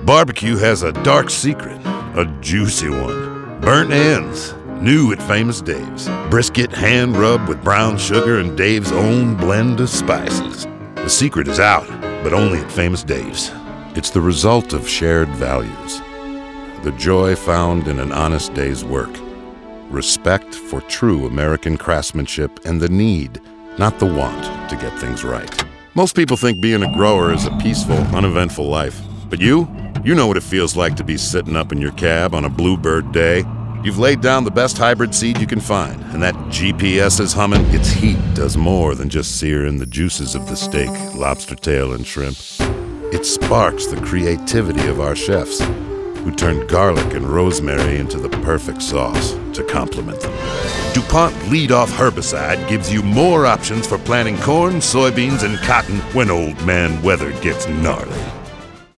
Barbecue has a dark secret, a juicy one. Burnt ends, new at Famous Dave's. Brisket hand-rubbed with brown sugar and Dave's own blend of spices. The secret is out, but only at Famous Dave's. It's the result of shared values. The joy found in an honest day's work. Respect for true American craftsmanship and the need, not the want, to get things right. Most people think being a grower is a peaceful, uneventful life. But you know what it feels like to be sitting up in your cab on a bluebird day. You've laid down the best hybrid seed you can find, and that GPS is humming. Its heat does more than just sear in the juices of the steak, lobster tail, and shrimp. It sparks the creativity of our chefs, who turned garlic and rosemary into the perfect sauce to complement them. DuPont Lead-Off Herbicide gives you more options for planting corn, soybeans, and cotton when old man weather gets gnarly.